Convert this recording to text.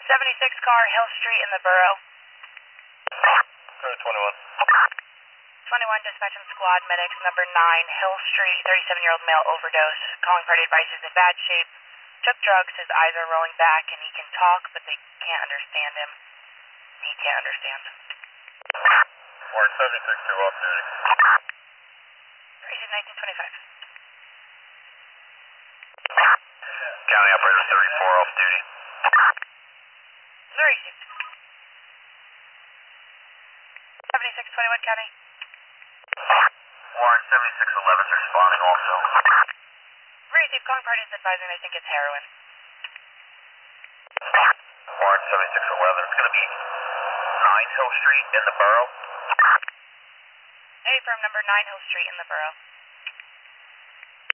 76 car, Hill Street in the borough. 21. 21, dispatch from squad medics, number 9, Hill Street, 37-year-old male overdose. Calling party advice is in bad shape. Took drugs, his eyes are rolling back, and he can talk, but they can't understand him. He can't understand. Warrant 76 to off duty. Receive 1925. County operator 34 off duty. Received. 7621 County. Warrant 7611 is responding also. Received. Calling party is advising they think it's heroin. Warrant 7611 is going to be 9 Hill Street in the borough. A firm, number 9 Hill Street in the borough.